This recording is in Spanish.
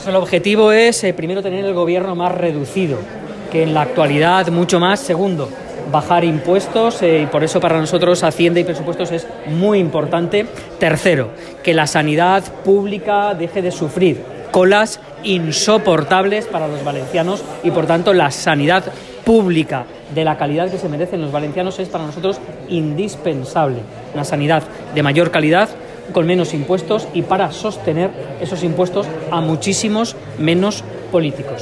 Pues el objetivo es, primero, tener el gobierno más reducido, que en la actualidad mucho más. Segundo, bajar impuestos, y por eso para nosotros Hacienda y presupuestos es muy importante. Tercero, que la sanidad pública deje de sufrir colas insoportables para los valencianos y, por tanto, la sanidad pública de la calidad que se merecen los valencianos es para nosotros indispensable. Una sanidad de mayor calidad, con menos impuestos y para sostener esos impuestos a muchísimos menos políticos.